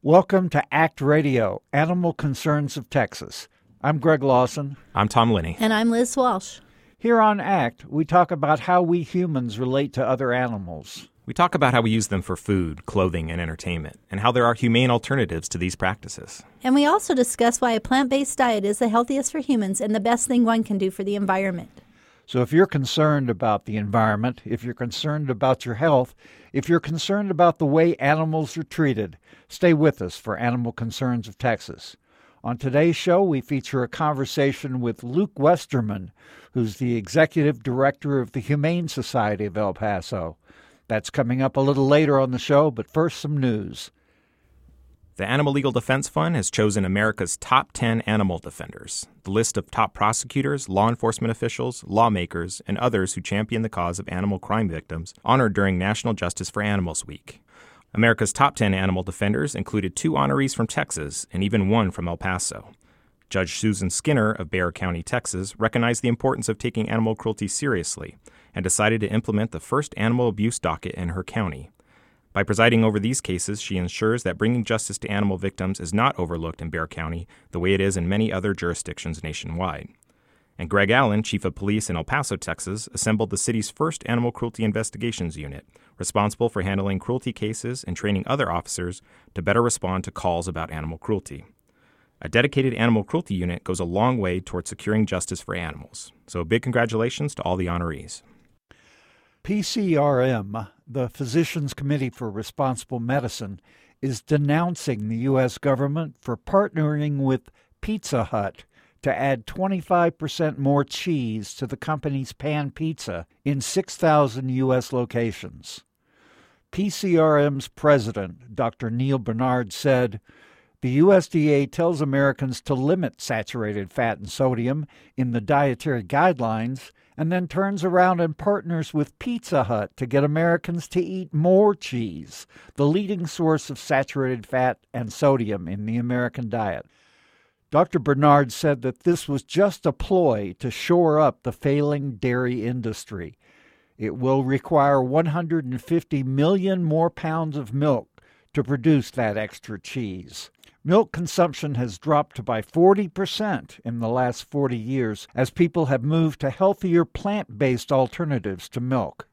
Welcome to ACT Radio, Animal Concerns of Texas. I'm Greg Lawson. I'm Tom Linney. And I'm Liz Walsh. Here on ACT, we talk about how we humans relate to other animals. We talk about how we use them for food, clothing, and entertainment, and how there are humane alternatives to these practices. And we also discuss why a plant-based diet is the healthiest for humans and the best thing one can do for the environment. So if you're concerned about the environment, if you're concerned about your health, if you're concerned about the way animals are treated, stay with us for Animal Concerns of Texas. On today's show, we feature a conversation with Luke Westerman, who's the Executive Director of the Humane Society of El Paso. That's coming up a little later on the show, but first some news. The Animal Legal Defense Fund has chosen America's top 10 animal defenders. The list of top prosecutors, law enforcement officials, lawmakers, and others who champion the cause of animal crime victims honored during National Justice for Animals Week. America's top 10 animal defenders included 2 honorees from Texas and even 1 from El Paso. Judge Susan Skinner of Bexar County, Texas, recognized the importance of taking animal cruelty seriously and decided to implement the first animal abuse docket in her county. By presiding over these cases, she ensures that bringing justice to animal victims is not overlooked in Bexar County the way it is in many other jurisdictions nationwide. And Greg Allen, Chief of Police in El Paso, Texas, assembled the city's first animal cruelty investigations unit, responsible for handling cruelty cases and training other officers to better respond to calls about animal cruelty. A dedicated animal cruelty unit goes a long way toward securing justice for animals. So a big congratulations to all the honorees. PCRM, the Physicians Committee for Responsible Medicine, is denouncing the U.S. government for partnering with Pizza Hut to add 25% more cheese to the company's pan pizza in 6,000 U.S. locations. PCRM's president, Dr. Neil Bernard, said, "The USDA tells Americans to limit saturated fat and sodium in the dietary guidelines and then turns around and partners with Pizza Hut to get Americans to eat more cheese, the leading source of saturated fat and sodium in the American diet." Dr. Bernard said that this was just a ploy to shore up the failing dairy industry. It will require 150 million more pounds of milk to produce that extra cheese. Milk consumption has dropped by 40% in the last 40 years as people have moved to healthier plant-based alternatives to milk.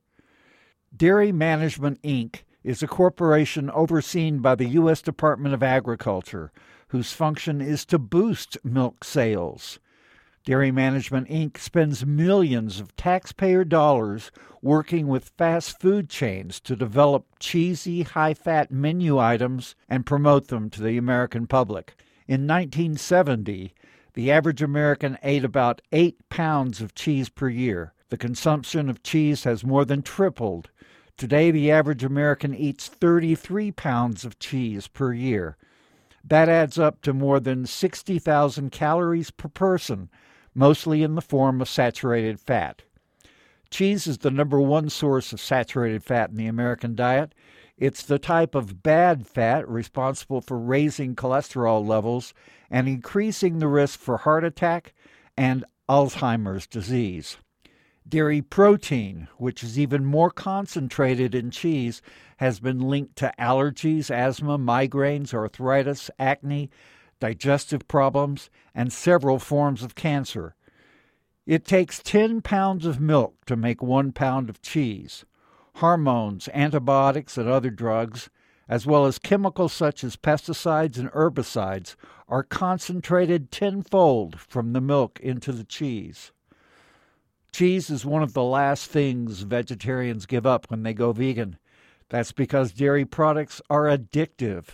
Dairy Management, Inc. is a corporation overseen by the U.S. Department of Agriculture, whose function is to boost milk sales. Dairy Management, Inc. spends millions of taxpayer dollars working with fast food chains to develop cheesy, high-fat menu items and promote them to the American public. In 1970, the average American ate about 8 pounds of cheese per year. The consumption of cheese has more than tripled. Today, the average American eats 33 pounds of cheese per year. That adds up to more than 60,000 calories per person, mostly in the form of saturated fat. Cheese is the number one source of saturated fat in the American diet. It's the type of bad fat responsible for raising cholesterol levels and increasing the risk for heart attack and Alzheimer's disease. Dairy protein, which is even more concentrated in cheese, has been linked to allergies, asthma, migraines, arthritis, acne, digestive problems, and several forms of cancer. It takes 10 pounds of milk to make 1 pound of cheese. Hormones, antibiotics, and other drugs, as well as chemicals such as pesticides and herbicides, are concentrated tenfold from the milk into the cheese. Cheese is one of the last things vegetarians give up when they go vegan. That's because dairy products are addictive.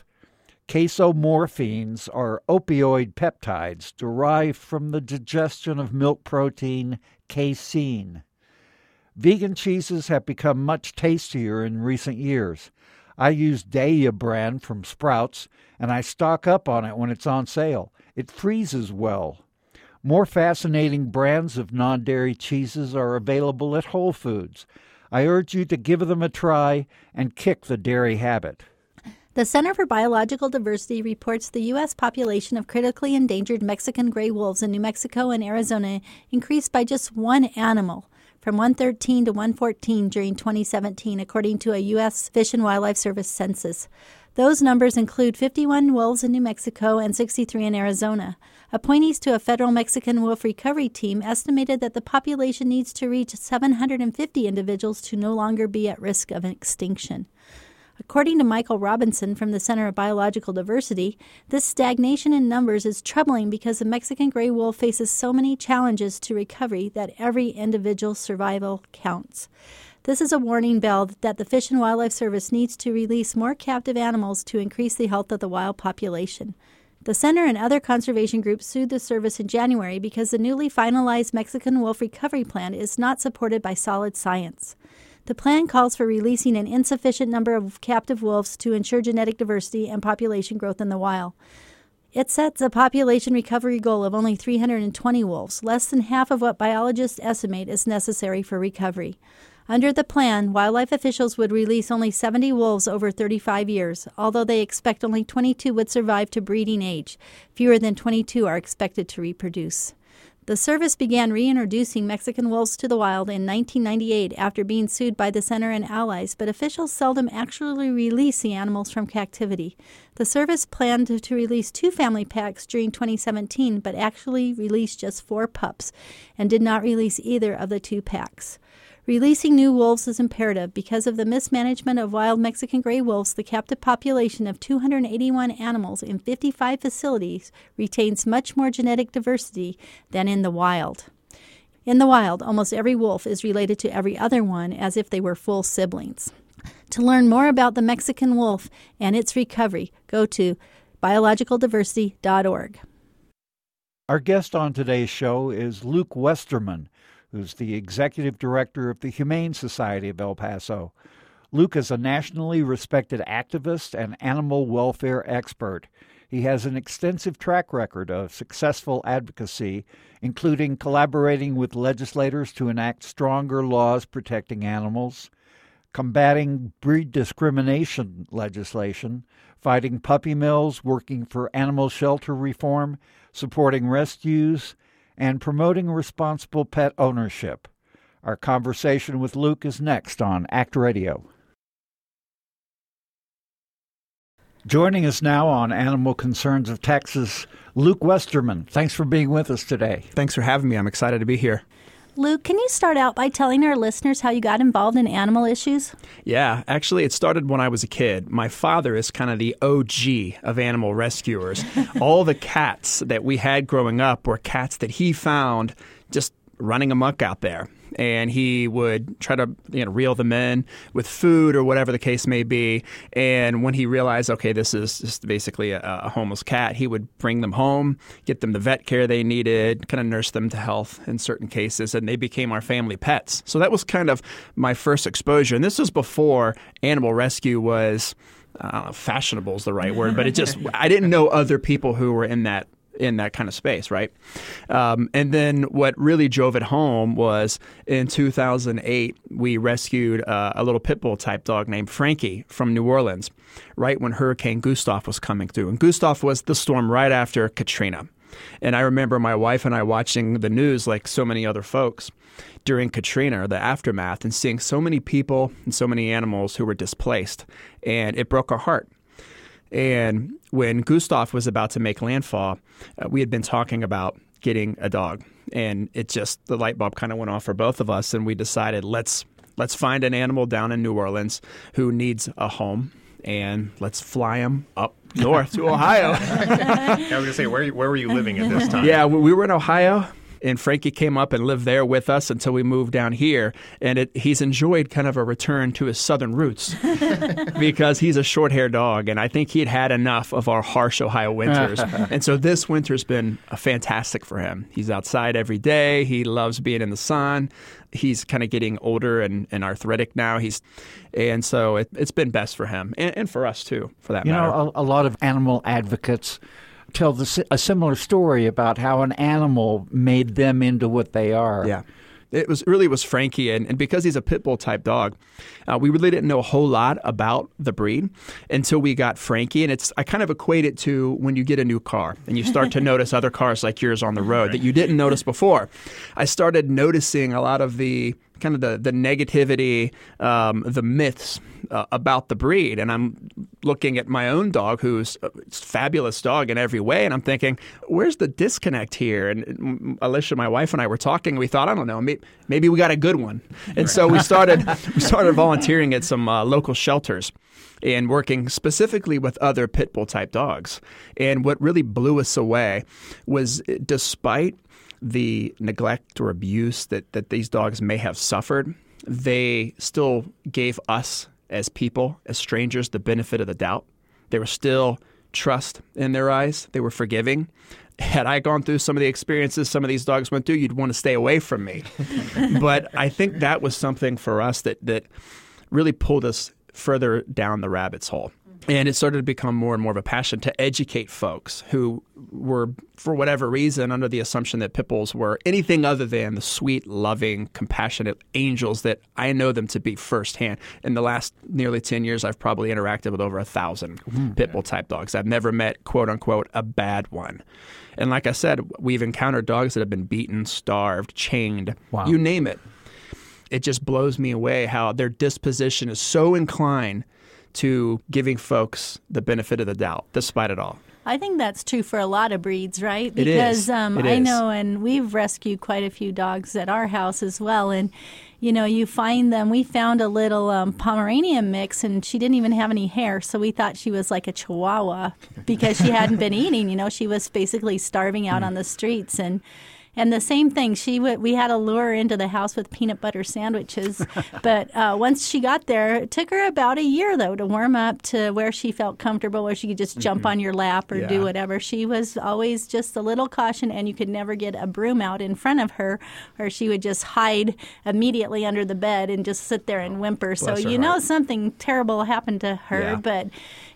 Casomorphines are opioid peptides derived from the digestion of milk protein casein. Vegan cheeses have become much tastier in recent years. I use Daiya brand from Sprouts, and I stock up on it when it's on sale. It freezes well. More fascinating brands of non-dairy cheeses are available at Whole Foods. I urge you to give them a try and kick the dairy habit. The Center for Biological Diversity reports the U.S. population of critically endangered Mexican gray wolves in New Mexico and Arizona increased by just one animal, from 113 to 114 during 2017, according to a U.S. Fish and Wildlife Service census. Those numbers include 51 wolves in New Mexico and 63 in Arizona. Appointees to a federal Mexican wolf recovery team estimated that the population needs to reach 750 individuals to no longer be at risk of extinction. According to Michael Robinson from the Center of Biological Diversity, this stagnation in numbers is troubling because the Mexican gray wolf faces so many challenges to recovery that every individual survival counts. This is a warning bell that the Fish and Wildlife Service needs to release more captive animals to increase the health of the wild population. The center and other conservation groups sued the service in January because the newly finalized Mexican wolf recovery plan is not supported by solid science. The plan calls for releasing an insufficient number of captive wolves to ensure genetic diversity and population growth in the wild. It sets a population recovery goal of only 320 wolves, less than half of what biologists estimate is necessary for recovery. Under the plan, wildlife officials would release only 70 wolves over 35 years, although they expect only 22 would survive to breeding age. Fewer than 22 are expected to reproduce. The service began reintroducing Mexican wolves to the wild in 1998 after being sued by the center and allies, but officials seldom actually release the animals from captivity. The service planned to release 2 family packs during 2017, but actually released just 4 pups and did not release either of the 2 packs. Releasing new wolves is imperative. Because of the mismanagement of wild Mexican gray wolves, the captive population of 281 animals in 55 facilities retains much more genetic diversity than in the wild. In the wild, almost every wolf is related to every other one as if they were full siblings. To learn more about the Mexican wolf and its recovery, go to biologicaldiversity.org. Our guest on today's show is Luke Westerman, who's the executive director of the Humane Society of El Paso. Luke is a nationally respected activist and animal welfare expert. He has an extensive track record of successful advocacy, including collaborating with legislators to enact stronger laws protecting animals, combating breed discrimination legislation, fighting puppy mills, working for animal shelter reform, supporting rescues, and promoting responsible pet ownership. Our conversation with Luke is next on ACT Radio. Joining us now on Animal Concerns of Texas, Luke Westerman. Thanks for being with us today. Thanks for having me. I'm excited to be here. Luke, can you start out by telling our listeners how you got involved in animal issues? Yeah, actually, it started when I was a kid. My father is kind of the OG of animal rescuers. All the cats that we had growing up were cats that he found just running amok out there. And he would try to reel them in with food or whatever the case may be. And when he realized, okay, this is just basically a homeless cat, he would bring them home, get them the vet care they needed, kind of nurse them to health in certain cases, and they became our family pets. So that was kind of my first exposure. And this was before animal rescue was, I don't know, fashionable is the right word, but I didn't know other people who were in that kind of space, right? And then what really drove it home was in 2008, we rescued a little pit bull type dog named Frankie from New Orleans, right when Hurricane Gustav was coming through. And Gustav was the storm right after Katrina. And I remember my wife and I watching the news like so many other folks during Katrina or the aftermath and seeing so many people and so many animals who were displaced. And it broke our heart. And when Gustav was about to make landfall, we had been talking about getting a dog. And the light bulb kind of went off for both of us. And we decided, let's find an animal down in New Orleans who needs a home. And let's fly him up north to Ohio. I was going to say, where were you living at this time? Yeah, we were in Ohio. And Frankie came up and lived there with us until we moved down here. And he's enjoyed kind of a return to his southern roots because he's a short-haired dog. And I think he'd had enough of our harsh Ohio winters. And so this winter's been fantastic for him. He's outside every day. He loves being in the sun. He's kind of getting older and arthritic now. And so it's been best for him and for us, too, for that matter. You know, a lot of animal advocates tell a similar story about how an animal made them into what they are. Yeah. It was Frankie, and because he's a pit bull type dog, we really didn't know a whole lot about the breed until we got Frankie. And I kind of equate it to when you get a new car and you start to notice other cars like yours on the road that you didn't notice before. I started noticing a lot of the kind of the negativity, the myths about the breed. And I'm looking at my own dog, who's a fabulous dog in every way, and I'm thinking, where's the disconnect here? And Alicia, my wife, and I were talking. We thought, I don't know, maybe we got a good one. And so we started volunteering at some local shelters and working specifically with other pit bull type dogs. And what really blew us away was, despite the neglect or abuse that these dogs may have suffered, they still gave us as people, as strangers, the benefit of the doubt. There was still trust in their eyes. They were forgiving. Had I gone through some of the experiences some of these dogs went through, you'd want to stay away from me. But I think that was something for us that really pulled us further down the rabbit's hole. And it started to become more and more of a passion to educate folks who were, for whatever reason, under the assumption that pit bulls were anything other than the sweet, loving, compassionate angels that I know them to be firsthand. In the last nearly 10 years, I've probably interacted with over 1,000 pit bull type dogs. I've never met, quote unquote, a bad one. And like I said, we've encountered dogs that have been beaten, starved, chained, you name it. It just blows me away how their disposition is so inclined to giving folks the benefit of the doubt, despite it all. I think that's true for a lot of breeds, right? It is. Because I know, and we've rescued quite a few dogs at our house as well. And, you know, you find them. We found a little Pomeranian mix, and she didn't even have any hair. So we thought she was like a Chihuahua because she hadn't been eating. You know, she was basically starving out on the streets. And the same thing, we had to lure her into the house with peanut butter sandwiches. But once she got there, it took her about a year, though, to warm up to where she felt comfortable, where she could just jump on your lap or do whatever. She was always just a little caution, and you could never get a broom out in front of her, or she would just hide immediately under the bed and just sit there and whimper. So you know something terrible happened to her, but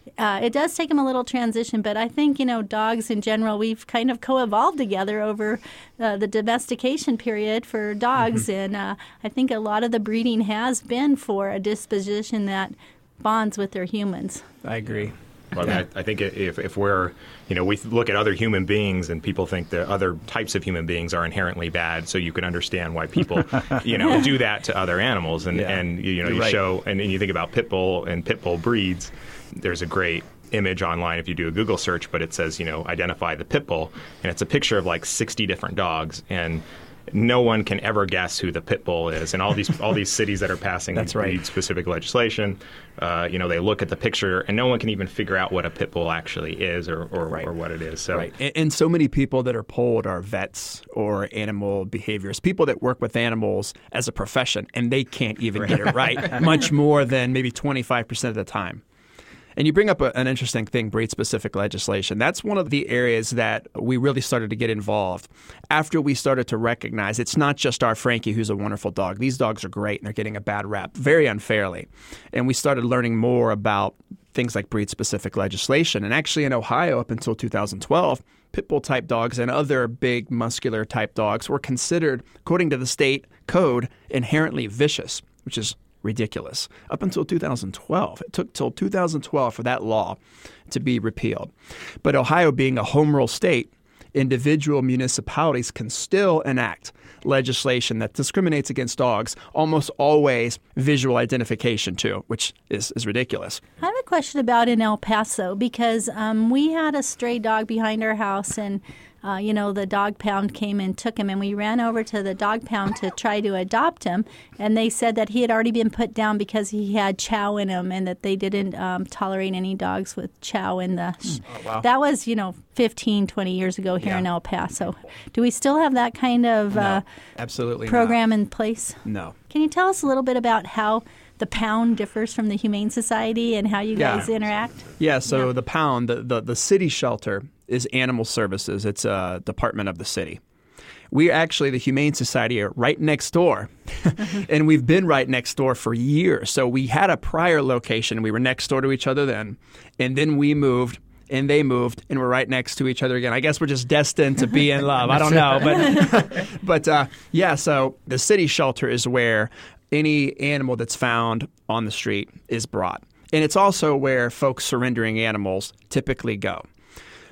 it does take them a little transition. But I think, you know, dogs in general, we've kind of co-evolved together over the domestication period for dogs. And I think a lot of the breeding has been for a disposition that bonds with their humans. I agree. Well, I think if we're, you know, we look at other human beings and people think that other types of human beings are inherently bad, so you can understand why people, you know, do that to other animals. And you know, you show, and you think about pit bull and pit bull breeds, there's a great image online if you do a Google search, but it says, you know, identify the pit bull, and it's a picture of like 60 different dogs, and no one can ever guess who the pit bull is. And all these cities that are passing breed-specific legislation, you know, they look at the picture and no one can even figure out what a pit bull actually is or what it is. So, and so many people that are polled are vets or animal behaviorists, people that work with animals as a profession, and they can't even get it right, much more than maybe 25% of the time. And you bring up an interesting thing, breed-specific legislation. That's one of the areas that we really started to get involved after we started to recognize it's not just our Frankie who's a wonderful dog. These dogs are great, and they're getting a bad rap very unfairly. And we started learning more about things like breed-specific legislation. And actually in Ohio, up until 2012, pit bull-type dogs and other big muscular-type dogs were considered, according to the state code, inherently vicious, which is ridiculous. Up until 2012. It took till 2012 for that law to be repealed. But Ohio being a home rule state, individual municipalities can still enact legislation that discriminates against dogs, almost always visual identification too, which is ridiculous. I have a question about in El Paso because we had a stray dog behind our house, and you know, the dog pound came and took him, and we ran over to the dog pound to try to adopt him, and they said that he had already been put down because he had chow in him, and that they didn't tolerate any dogs with chow in the... That was, you know, 15, 20 years ago here in El Paso. Do we still have that kind of No, absolutely program not. in place? No. Can you tell us a little bit about how the pound differs from the Humane Society and how you guys interact? Yeah, so the pound, the city shelter is animal services. It's a department of the city. We actually, the Humane Society, are right next door. And we've been right next door for years. So we had a prior location. We were next door to each other then. And then we moved, and they moved, and we're right next to each other again. I guess we're just destined to be in love. I don't know. But yeah, so the city shelter is where any animal that's found on the street is brought. And it's also where folks surrendering animals typically go.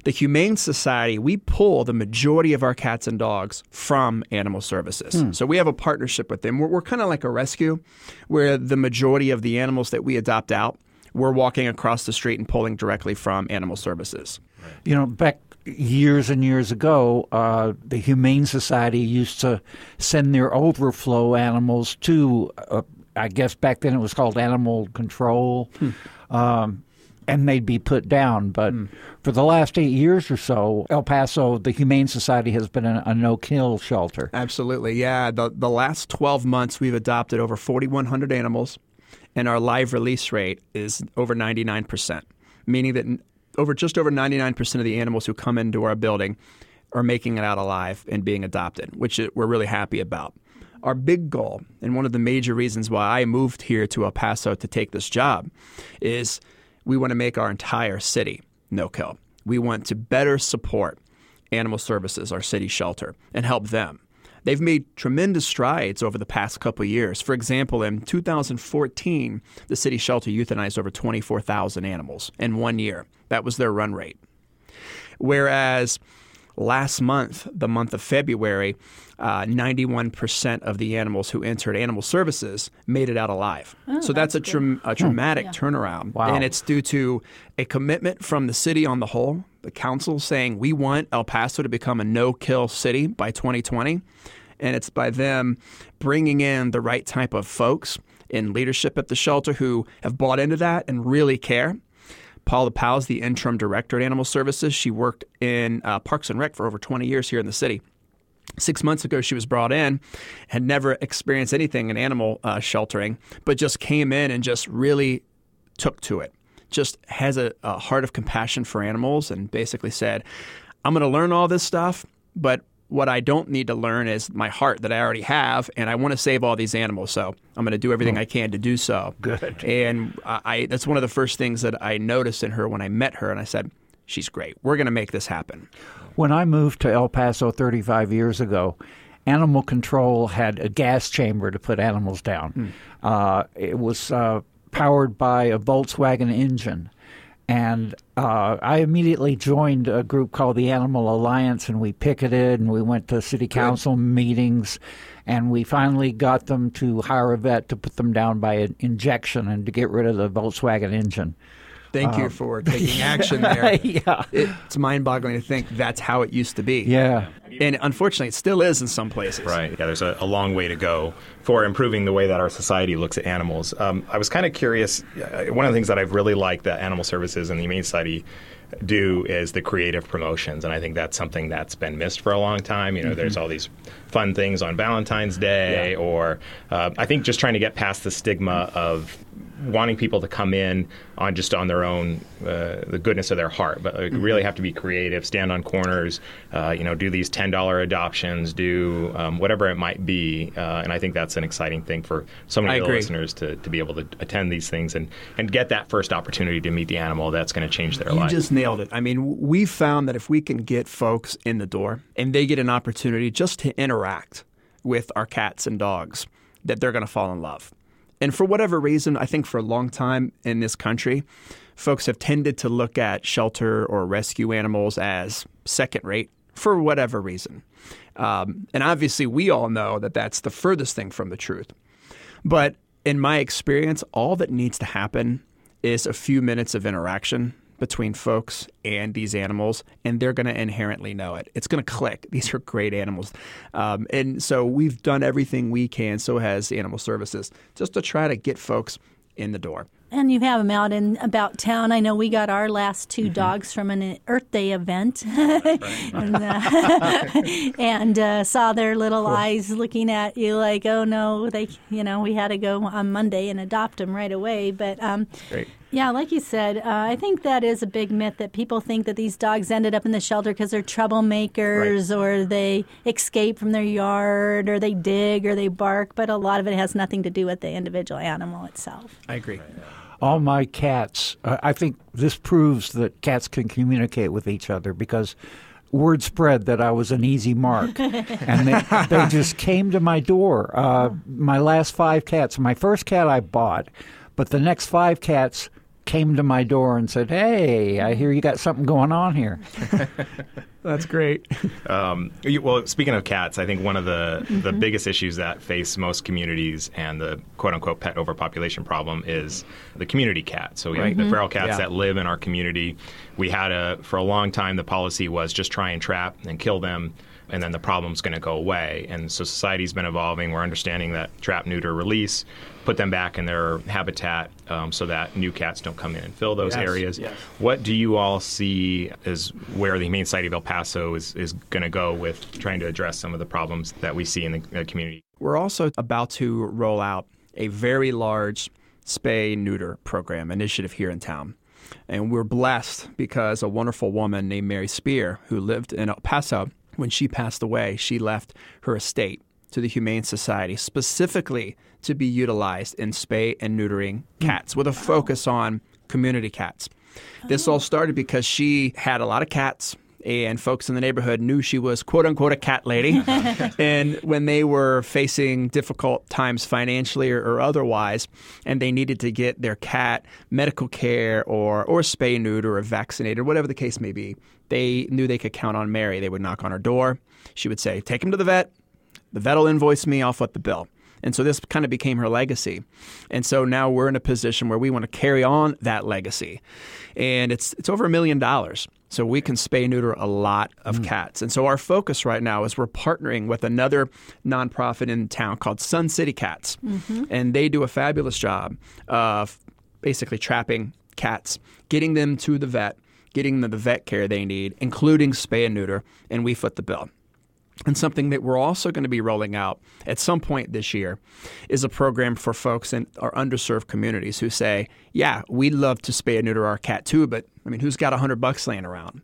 The Humane Society, we pull the majority of our cats and dogs from Animal Services. So we have a partnership with them. We're kind of like a rescue, where the majority of the animals that we adopt out, we're walking across the street and pulling directly from Animal Services. Back years and years ago, the Humane Society used to send their overflow animals to, I guess back then it was called animal control, and they'd be put down. But for the last 8 years or so, El Paso, the Humane Society has been a no-kill shelter. Absolutely, yeah. The last 12 months, we've adopted over 4,100 animals, and our live release rate is over 99%, meaning that just over 99% of the animals who come into our building are making it out alive and being adopted, which we're really happy about. Our big goal, and one of the major reasons why I moved here to El Paso to take this job, is we want to make our entire city no-kill. We want to better support Animal Services, our city shelter, and help them. They've made tremendous strides over the past couple of years. For example, in 2014, the city shelter euthanized over 24,000 animals in 1 year. That was their run rate. Whereas last month, the month of February, 91% of the animals who entered Animal Services made it out alive. So that's a dramatic turnaround. Wow. And it's due to a commitment from the city on the whole, the council saying we want El Paso to become a no-kill city by 2020. And it's by them bringing in the right type of folks in leadership at the shelter who have bought into that and really care. Paula Powell is the interim director at Animal Services. She worked in Parks and Rec for over 20 years here in the city. 6 months ago, she was brought in, had never experienced anything in animal sheltering, but just came in and just really took to it. Just has a heart of compassion for animals and basically said, I'm going to learn all this stuff, but what I don't need to learn is my heart that I already have, and I want to save all these animals, so I'm going to do everything I can to do so. Good. And that's one of the first things that I noticed in her when I met her, and I said, she's great. We're going to make this happen. When I moved to El Paso 35 years ago, Animal Control had a gas chamber to put animals down. It was powered by a Volkswagen engine. And I immediately joined a group called the Animal Alliance, and we picketed, and we went to city council meetings, and we finally got them to hire a vet to put them down by an injection and to get rid of the Volkswagen engine. Thank you for taking action there. Yeah. It's mind-boggling to think that's how it used to be. Yeah. And unfortunately, it still is in some places. Right. Yeah, there's a long way to go for improving the way that our society looks at animals. I was kind of curious. One of the things that I've really liked that Animal Services and the Humane Society do is the creative promotions, and I think that's something that's been missed for a long time. There's all these fun things on Valentine's Day, or I think just trying to get past the stigma of wanting people to come in on their own, the goodness of their heart, but really have to be creative, stand on corners, do these $10 adoptions, do whatever it might be, and I think that's an exciting thing for so many of the listeners to be able to attend these things and get that first opportunity to meet the animal that's going to change their life. You just nailed it. I mean, we found that if we can get folks in the door and they get an opportunity just to interact with our cats and dogs, that they're going to fall in love. And for whatever reason, I think for a long time in this country, folks have tended to look at shelter or rescue animals as second rate for whatever reason. And obviously, we all know that that's the furthest thing from the truth. But in my experience, all that needs to happen is a few minutes of interaction between folks and these animals, and they're going to inherently know it. It's going to click. These are great animals. And so we've done everything we can, so has Animal Services, just to try to get folks in the door. And you have them out and about town. I know we got our last two dogs from an Earth Day event and saw their little eyes looking at you like, oh, no, we had to go on Monday and adopt them right away. But Great. Yeah, like you said, I think that is a big myth that people think that these dogs ended up in the shelter because they're troublemakers or they escape from their yard or they dig or they bark, but a lot of it has nothing to do with the individual animal itself. I agree. All my cats, I think this proves that cats can communicate with each other because word spread that I was an easy mark. And they just came to my door. My last 5 cats, my first cat I bought, but the next 5 cats came to my door and said, "Hey, I hear you got something going on here." That's great. Well, speaking of cats, I think one of the biggest issues that face most communities and the quote-unquote pet overpopulation problem is the community cat. So we have the feral cats that live in our community. We had for a long time, the policy was just try and trap and kill them, and then the problem's going to go away. And so society's been evolving. We're understanding that trap, neuter, release, put them back in their habitat so that new cats don't come in and fill those areas. Yes. What do you all see as where the Humane Society of El Paso is going to go with trying to address some of the problems that we see in the community? We're also about to roll out a very large spay-neuter program initiative here in town. And we're blessed because a wonderful woman named Mary Spear, who lived in El Paso, when she passed away, she left her estate to the Humane Society specifically to be utilized in spay and neutering cats with a focus on community cats. This all started because she had a lot of cats, and folks in the neighborhood knew she was, quote-unquote, a cat lady. And when they were facing difficult times financially or otherwise, and they needed to get their cat medical care or spay, neuter, or vaccinated, whatever the case may be, they knew they could count on Mary. They would knock on her door. She would say, "Take him to the vet. The vet will invoice me. I'll foot the bill." And so this kind of became her legacy. And so now we're in a position where we want to carry on that legacy. And it's over $1 million. So we can spay neuter a lot of cats. And so our focus right now is we're partnering with another nonprofit in town called Sun City Cats. And they do a fabulous job of basically trapping cats, getting them to the vet, getting them the vet care they need, including spay and neuter, and we foot the bill. And something that we're also going to be rolling out at some point this year is a program for folks in our underserved communities who say, yeah, we'd love to spay and neuter our cat too, but I mean, who's got $100 laying around?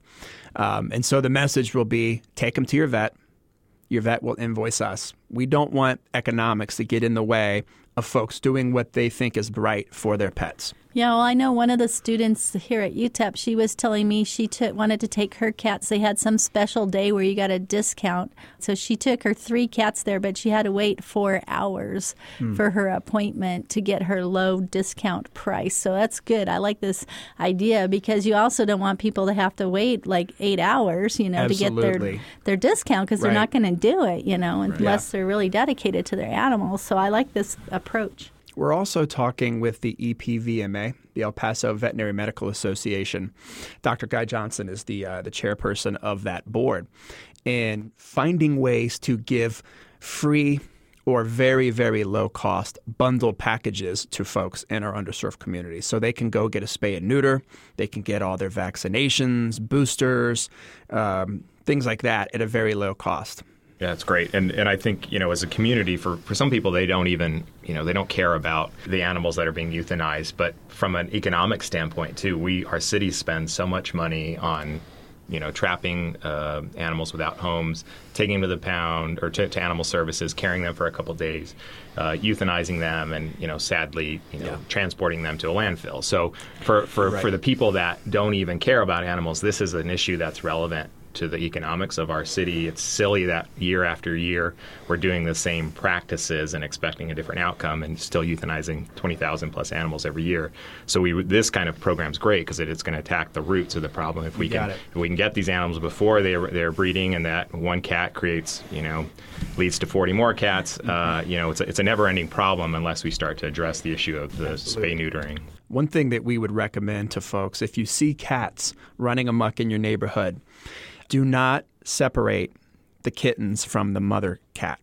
And so the message will be, take them to your vet. Your vet will invoice us. We don't want economics to get in the way of folks doing what they think is right for their pets. Yeah, well, I know one of the students here at UTEP, she was telling me she wanted to take her cats. They had some special day where you got a discount. So she took her 3 cats there, but she had to wait 4 hours for her appointment to get her low discount price. So that's good. I like this idea because you also don't want people to have to wait like 8 hours, to get their discount because they're not going to do it, unless they're really dedicated to their animals. So I like this approach. We're also talking with the EPVMA, the El Paso Veterinary Medical Association. Dr. Guy Johnson is the chairperson of that board, and finding ways to give free or very, very low-cost bundle packages to folks in our underserved communities. So they can go get a spay and neuter, they can get all their vaccinations, boosters, things like that at a very low cost. Yeah, it's great. And I think, as a community, for some people, they don't even, they don't care about the animals that are being euthanized. But from an economic standpoint, too, our city spends so much money on, trapping animals without homes, taking them to the pound or to animal services, carrying them for a couple of days, euthanizing them, and, sadly, transporting them to a landfill. So for the people that don't even care about animals, this is an issue that's relevant to the economics of our city. It's silly that year after year we're doing the same practices and expecting a different outcome and still euthanizing 20,000 plus animals every year. So this kind of program's great because it's going to attack the roots of the problem. If we can get these animals before they're breeding, and that one cat creates, leads to 40 more cats, it's a never-ending problem unless we start to address the issue of the spay-neutering. One thing that we would recommend to folks, if you see cats running amok in your neighborhood, do not separate the kittens from the mother cat.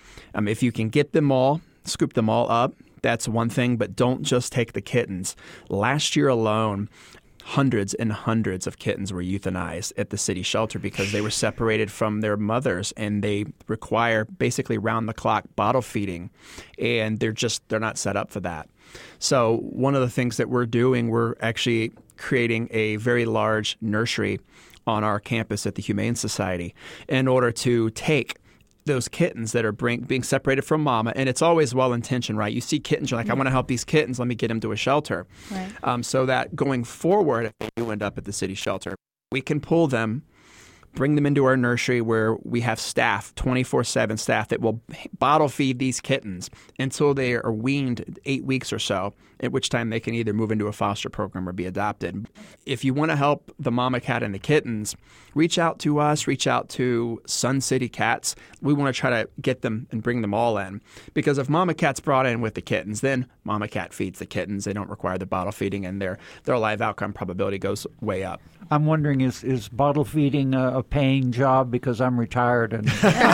If you can get them all, scoop them all up, that's one thing, but don't just take the kittens. Last year alone, hundreds and hundreds of kittens were euthanized at the city shelter because they were separated from their mothers, and they require basically round-the-clock bottle feeding, and they're not set up for that. So one of the things that we're doing, we're actually creating a very large nursery on our campus at the Humane Society in order to take those kittens that are being separated from mama. And it's always well-intentioned, right? You see kittens, you're like, I want to help these kittens. Let me get them to a shelter. Right. So that going forward, if they do end up at the city shelter, we can pull them bring them into our nursery where we have staff, 24/7 staff, that will bottle feed these kittens until they are weaned 8 weeks or so, at which time they can either move into a foster program or be adopted. If you want to help the mama cat and the kittens, reach out to us, reach out to Sun City Cats. We want to try to get them and bring them all in. Because if mama cat's brought in with the kittens, then mama cat feeds the kittens. They don't require the bottle feeding, and their live outcome probability goes way up. I'm wondering, is bottle feeding a paying job? Because I'm retired. And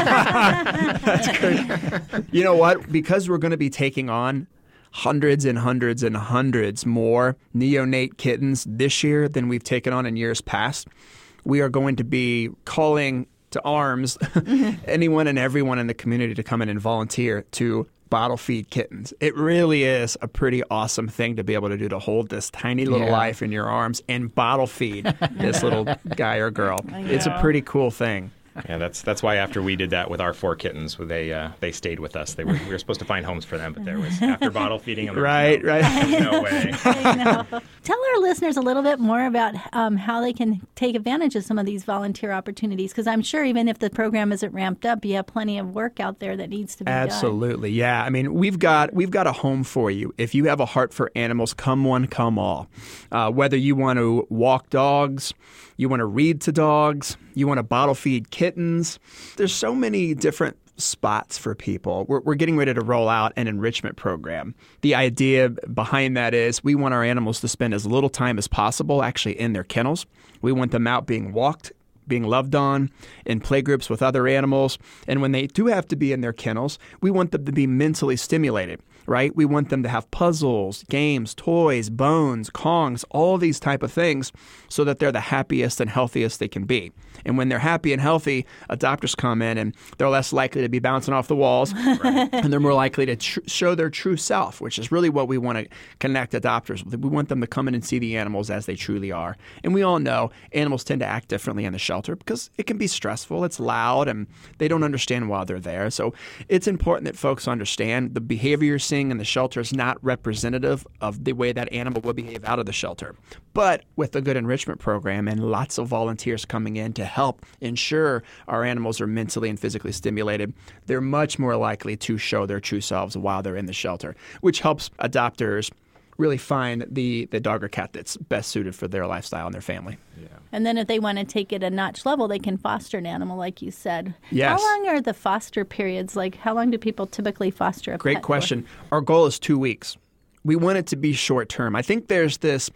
That's great. You know what? Because we're going to be taking on hundreds and hundreds and hundreds more neonate kittens this year than we've taken on in years past, we are going to be calling to arms anyone and everyone in the community to come in and volunteer to bottle feed kittens. It really is a pretty awesome thing to be able to do, to hold this tiny little life in your arms and bottle feed this little guy or girl. It's a pretty cool thing. Yeah, that's why after we did that with our 4 kittens, they stayed with us. We were supposed to find homes for them, but there was, after bottle feeding them, right. No way. I know. Tell our listeners a little bit more about how they can take advantage of some of these volunteer opportunities, because I'm sure even if the program isn't ramped up, you have plenty of work out there that needs to be done. Absolutely, yeah. I mean, we've got a home for you. If you have a heart for animals, come one, come all. Whether you want to walk dogs, you want to read to dogs, you want to bottle feed kittens. There's so many different spots for people. We're getting ready to roll out an enrichment program. The idea behind that is we want our animals to spend as little time as possible actually in their kennels. We want them out being walked, being loved on, in playgroups with other animals. And when they do have to be in their kennels, we want them to be mentally stimulated, right? We want them to have puzzles, games, toys, bones, Kongs, all these type of things so that they're the happiest and healthiest they can be. And when they're happy and healthy, adopters come in and they're less likely to be bouncing off the walls and they're more likely to show their true self, which is really what we want to connect adopters with. We want them to come in and see the animals as they truly are. And we all know animals tend to act differently in the shelter because it can be stressful, it's loud, and they don't understand why they're there. So it's important that folks understand the behavior you're seeing in the shelter is not representative of the way that animal will behave out of the shelter. But with a good enrichment program and lots of volunteers coming in to help ensure our animals are mentally and physically stimulated, they're much more likely to show their true selves while they're in the shelter, which helps adopters really find the dog or cat that's best suited for their lifestyle and their family. Yeah. And then if they want to take it a notch level, they can foster an animal, like you said. Yes. How long are the foster periods? Like, how long do people typically foster a pet Great for? question. Our goal is 2 weeks. We want it to be short term. I think there's this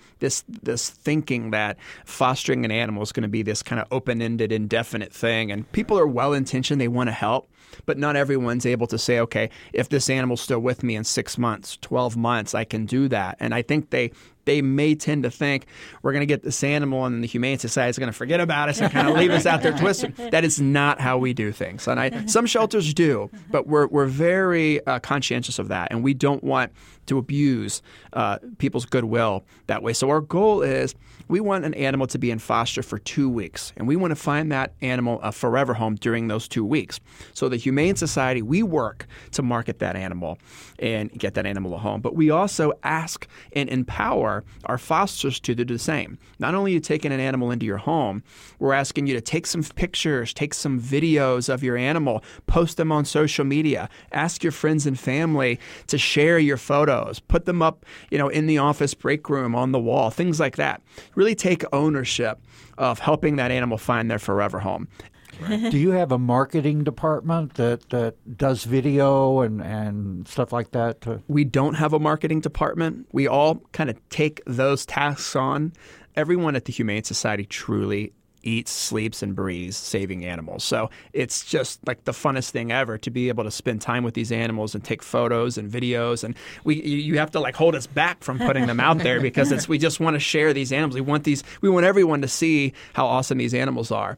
thinking that fostering an animal is going to be this kind of open-ended, indefinite thing. And people are well-intentioned. They want to help. But not everyone's able to say, okay, if this animal's still with me in 6 months, 12 months, I can do that. And I think they may tend to think we're going to get this animal and the Humane Society is going to forget about us and kind of leave us out there twisted. That is not how we do things. And some shelters do, but we're very conscientious of that. And we don't want to abuse people's goodwill that way. So our goal is we want an animal to be in foster for 2 weeks. And we want to find that animal a forever home during those 2 weeks. So the Humane Society, we work to market that animal and get that animal a home. But we also ask and empower our fosters to do the same. Not only are you taking an animal into your home, we're asking you to take some pictures, take some videos of your animal, post them on social media, ask your friends and family to share your photos, put them up, in the office break room, on the wall, things like that. Really take ownership of helping that animal find their forever home. Do you have a marketing department that does video and stuff like that? We don't have a marketing department. We all kind of take those tasks on. Everyone at the Humane Society truly eats, sleeps, and breathes saving animals. So it's just like the funnest thing ever to be able to spend time with these animals and take photos and videos. And you have to hold us back from putting them out there because we just want to share these animals. We want everyone to see how awesome these animals are.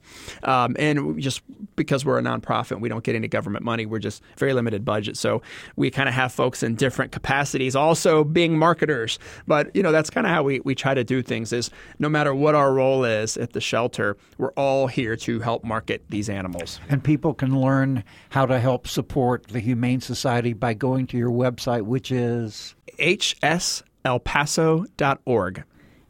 And just because we're a nonprofit, we don't get any government money. We're just very limited budget. So we kind of have folks in different capacities also being marketers. But that's kind of how we try to do things is no matter what our role is at the shelter, we're all here to help market these animals. And people can learn how to help support the Humane Society by going to your website, which is hselpaso.org.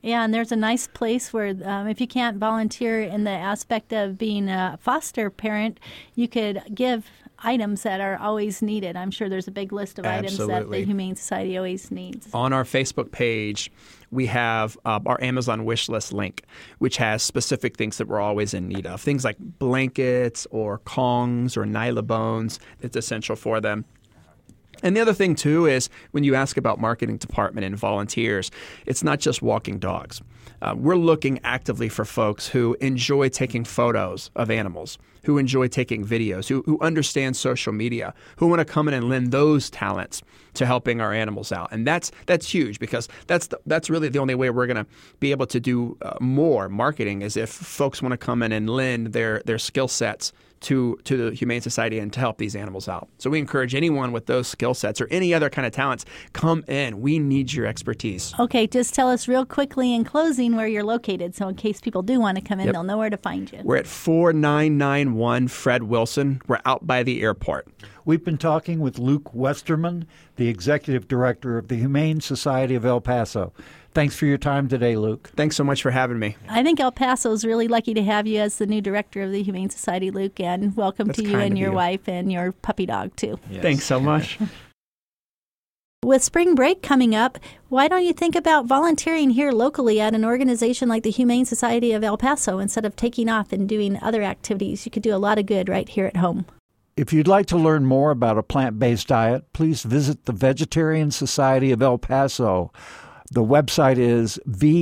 Yeah, and there's a nice place where if you can't volunteer in the aspect of being a foster parent, you could give items that are always needed. I'm sure there's a big list of items that the Humane Society always needs. On our Facebook page, we have our Amazon wish list link, which has specific things that we're always in need of. Things like blankets or Kongs or Nylabones that's essential for them. And the other thing, too, is when you ask about marketing department and volunteers, it's not just walking dogs. We're looking actively for folks who enjoy taking photos of animals, who enjoy taking videos, who understand social media, who want to come in and lend those talents to helping our animals out. And that's huge, because that's really the only way we're going to be able to do more marketing, is if folks want to come in and lend their skill sets to the Humane Society and to help these animals out. So we encourage anyone with those skill sets or any other kind of talents, come in. We need your expertise. Okay, just tell us real quickly in closing where you're located, so in case people do want to come in, they'll know where to find you. We're at 4991 Fred Wilson. We're out by the airport. We've been talking with Luke Westerman, the Executive Director of the Humane Society of El Paso. Thanks for your time today, Luke. Thanks so much for having me. I think El Paso is really lucky to have you as the new director of the Humane Society, Luke, and welcome to you and your wife and your puppy dog, too. Yes. Thanks so much. With spring break coming up, why don't you think about volunteering here locally at an organization like the Humane Society of El Paso instead of taking off and doing other activities? You could do a lot of good right here at home. If you'd like to learn more about a plant-based diet, please visit the Vegetarian Society of El Paso. The website is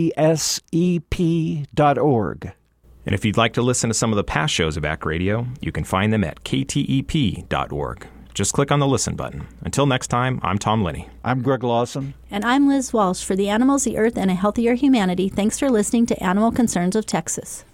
vsep.org. And if you'd like to listen to some of the past shows of ACK Radio, you can find them at ktep.org. Just click on the Listen button. Until next time, I'm Tom Linney. I'm Greg Lawson. And I'm Liz Walsh. For the animals, the earth, and a healthier humanity, thanks for listening to Animal Concerns of Texas.